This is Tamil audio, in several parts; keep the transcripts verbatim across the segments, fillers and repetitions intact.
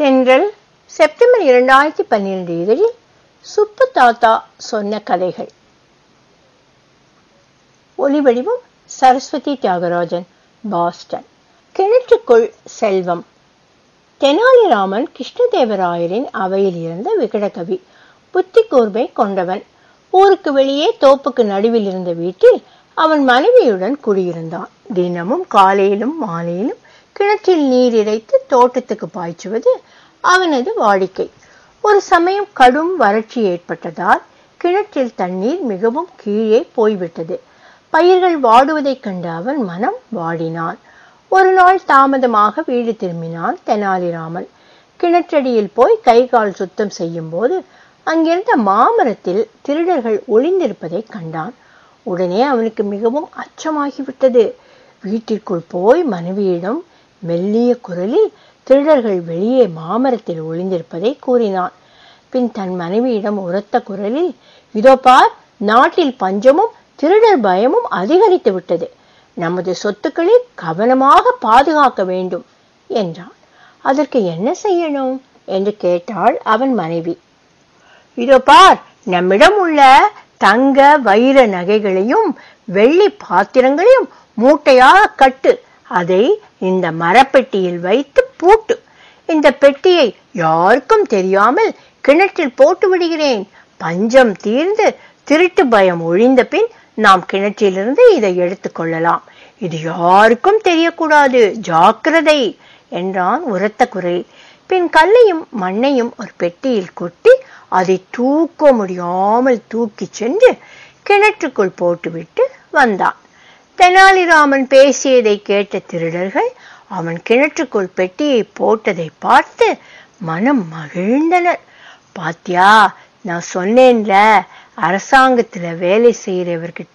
தென்றல் செப்டம்பர் இரண்டாயிரத்தி பன்னிரண்டு இதழில் சுப்பு தாத்தா சொன்ன கதைகள். ஒலிவடிவம் சரஸ்வதி தியாகராஜன், பாஸ்டன். கிணற்றுக்குள் செல்வம். தெனாலிராமன் கிருஷ்ணதேவராயரின் அவையில் இருந்த விகடகவி. புத்தி கூர்மை கொண்டவன். ஊருக்கு வெளியே தோப்புக்கு நடுவில் இருந்த வீட்டில் அவன் மனைவியுடன் குடியிருந்தான். தினமும் காலையிலும் மாலையிலும் கிணற்றில் நீர் இறைத்து தோட்டத்துக்கு பாய்ச்சுவது அவனது வாடிக்கை. ஒரு சமயம் கடும் வறட்சி ஏற்பட்டதால் கிணற்றில் தண்ணீர் மிகவும் கீழே போய்விட்டது. பயிர்கள் வாடுவதைக் கண்டு அவன் மனம் வாடினான். ஒரு நாள் தாமதமாக வீடு திரும்பினான் தெனாலிராமன். கிணற்றடியில் போய் கை கால் சுத்தம் செய்யும் போது அங்கிருந்த மாமரத்தில் திருடர்கள் ஒளிந்திருப்பதை கண்டான். உடனே அவனுக்கு மிகவும் அச்சமாகிவிட்டது. வீட்டிற்குள் போய் மனைவியிடம் மெல்லிய குரலில் திருடர்கள் வெளியே மாமரத்தில் ஒளிந்திருப்பதை கூறினான். பின் தன் மனைவியிடம் உரத்த குரலில், இதோ பார், நாட்டில் பஞ்சமும் திருடர் பயமும் அதிகரித்து விட்டது. நமது சொத்துக்களை கவனமாக பாதுகாக்க வேண்டும் என்றான். அதற்கு என்ன செய்யணும் என்று கேட்டாள் அவன் மனைவி. இதோ பார், நம்மிடம் உள்ள தங்க வைர நகைகளையும் வெள்ளி பாத்திரங்களையும் மூட்டையாக கட்டு. அதை இந்த மரப்பெட்டியில் வைத்து பூட்டு. இந்த பெட்டியை யாருக்கும் தெரியாமல் கிணற்றில் போட்டு விடுகிறேன். பஞ்சம் தீர்ந்து திருட்டு பயம் ஒழிந்த பின் நாம் கிணற்றிலிருந்து இதை எடுத்துக் கொள்ளலாம். இது யாருக்கும் தெரியக்கூடாது, ஜாக்கிரதை என்றான் உரத்த குரல். பின் கல்லையும் மண்ணையும் ஒரு பெட்டியில் கொட்டி அதை தூக்க முடியாமல் தூக்கி சென்று கிணற்றுக்குள் போட்டுவிட்டு வந்தான். தெனாலிராமன் பேசியதை கேட்ட திருடர்கள் அவன் கிணற்றுக்குள் பெட்டியை போட்டதை பார்த்து மனம் மகிழ்ந்தனர். பாத்தியா, நான் சொன்னேன்ல, அரசாங்கத்துல வேலை செய்யறவர்கிட்ட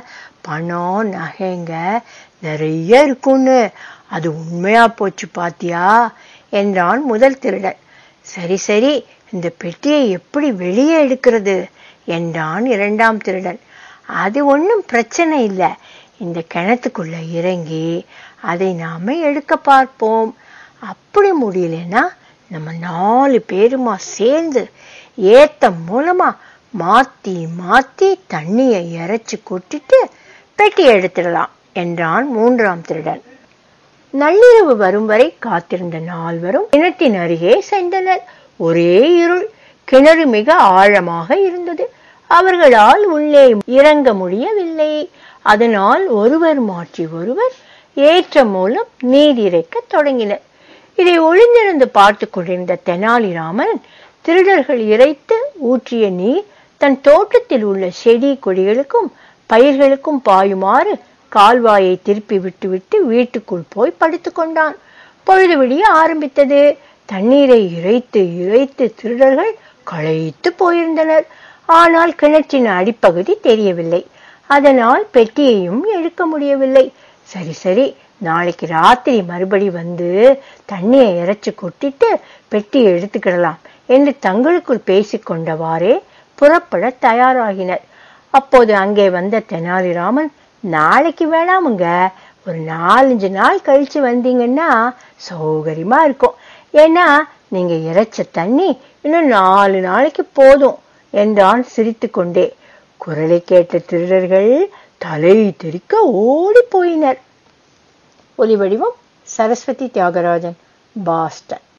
பணம் நகைங்க நிறைய இருக்குன்னு. அது உண்மையா போச்சு பாத்தியா என்றான் முதல் திருடன். சரி சரி, இந்த பெட்டியை எப்படி வெளியே எடுக்கிறது என்றான் இரண்டாம் திருடன். அது ஒன்றும் பிரச்சனை இல்லை. இந்த கிணத்துக்குள்ள இறங்கி அதை நாம எடுக்க பார்ப்போம். அப்படி முடியலன்னா நம்ம நாலு பேருமா சேர்ந்து ஏத்தம் மூலமா மாத்தி மாத்தி தண்ணியை இறைச்சி கொட்டிட்டு பெட்டி எடுத்துடலாம் என்றான் மூன்றாம் திருடன். நள்ளிரவு வரும் வரை காத்திருந்த நால்வரும் கிணற்றின் அருகே சென்றனர். ஒரே இருள். கிணறு மிக ஆழமாக இருந்தது. அவர்களால் உள்ளே இறங்க முடியவில்லை. அதனால் ஒருவர் மாற்றி ஒருவர் ஏற்றம் மூலம் நீர் இறைக்க தொடங்கினர். இதை ஒளிந்திருந்து பார்த்து கொண்டிருந்த தெனாலிராமன் திருடர்கள் இறைத்து ஊற்றிய நீர் தன் தோட்டத்தில் உள்ள செடி கொடிகளுக்கும் பயிர்களுக்கும் பாயுமாறு கால்வாயை திருப்பி விட்டுவிட்டு வீட்டுக்குள் போய் படுத்து கொண்டான். பொழுது விடிய ஆரம்பித்தது. தண்ணீரை இறைத்து இறைத்து திருடர்கள் களைத்து போயிருந்தனர். ஆனால் கிணற்றின் அடிப்பகுதி தெரியவில்லை. அதனால் பெட்டியையும் எடுக்க முடியவில்லை. சரி சரி, நாளைக்கு ராத்திரி மறுபடி வந்து தண்ணியை இறைச்சி கொட்டிட்டு பெட்டியை எடுத்துக்கிடலாம் என்று தங்களுக்குள் பேசிக்கொண்டவாறே புறப்பட தயாராகினர். அப்போது அங்கே வந்த தெனாலிராமன், நாளைக்கு வேணாமுங்க, ஒரு நாலஞ்சு நாள் கழிச்சு வந்தீங்கன்னா சௌகரியமா இருக்கும். ஏன்னா நீங்க இறைச்ச தண்ணி இன்னும் நாலு நாளைக்கு போதும் என்றான் சிரித்து கொண்டே. குரலை கேட்ட திருடர்கள் தலை தெறிக்க ஓடி போயினர். ஒலிவடிவம் சரஸ்வதி தியாகராஜன், பாஸ்டன்.